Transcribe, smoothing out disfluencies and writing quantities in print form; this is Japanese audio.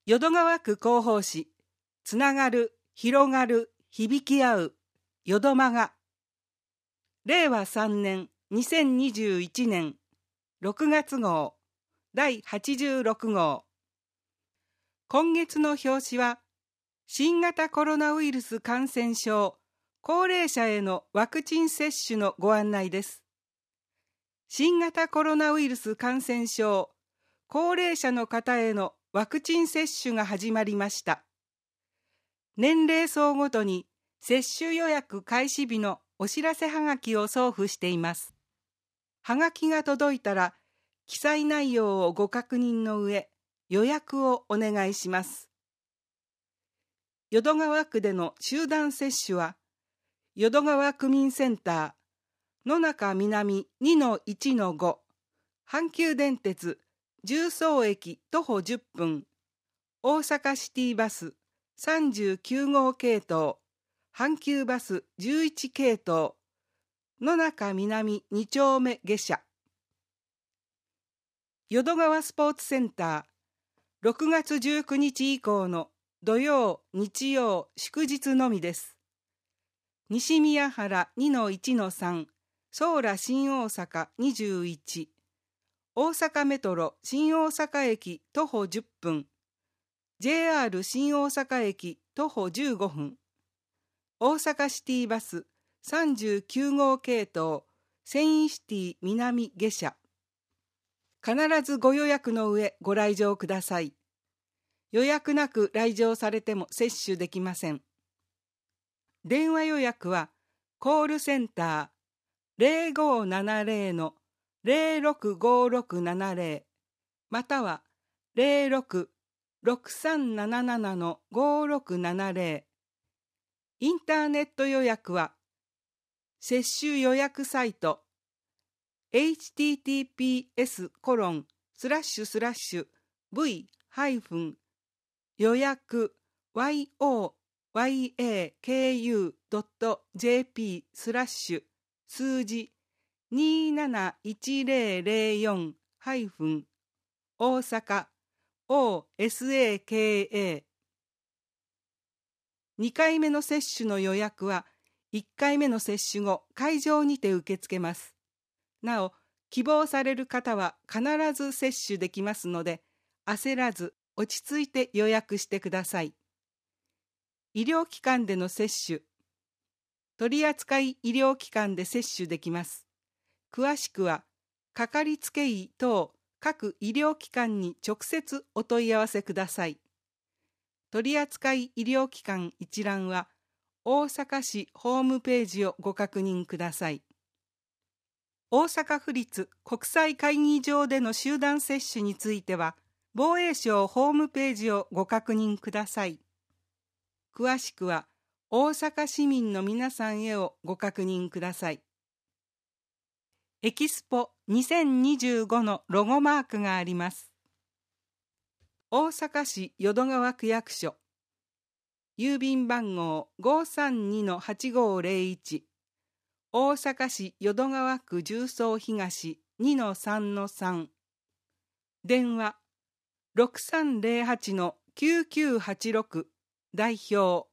淀川区広報誌つながる、広がる、響き合う、淀間が令和3年2021年6月号第86号。今月の表紙は新型コロナウイルス感染症高齢者へのワクチン接種のご案内です。新型コロナウイルス感染症高齢者の方へのワクチン接種が始まりました。年齢層ごとに接種予約開始日のお知らせはがきを送付しています。はがきが届いたら記載内容をご確認の上、予約をお願いします。淀川区での集団接種は淀川区民センター野中南 2-1-5 阪急電鉄十三駅徒歩10分大阪シティバス39号系統阪急バス11系統野中南2丁目下車。淀川スポーツセンター6月19日以降の土曜、日曜、祝日のみです。西宮原 2-1-3 ソーラ新大阪21大阪メトロ新大阪駅徒歩10分 JR 新大阪駅徒歩15分大阪シティバス39号系統繊維シティ南下車。必ずご予約の上ご来場ください。予約なく来場されても接種できません。電話予約はコールセンター 0570-065670 または 06-6377-5670。インターネット予約は接種予約サイトhttps://v-予約 数字271004- 大阪 OSAKA。 2回目の接種の予約は1回目の接種後会場にて受け付けます。なお希望される方は必ず接種できますので焦らず落ち着いて予約してください。医療機関での接種、取扱医療機関で接種できます。詳しくはかかりつけ医等各医療機関に直接お問い合わせください。取扱医療機関一覧は大阪市ホームページをご確認ください。大阪府立国際会議場での集団接種については防衛省ホームページをご確認ください。詳しくは大阪市民の皆さんへをご確認ください。エキスポ2025のロゴマークがあります。大阪市淀川区役所郵便番号 532-8501 大阪市淀川区十三東 2-3-3 電話 6308-9986 代表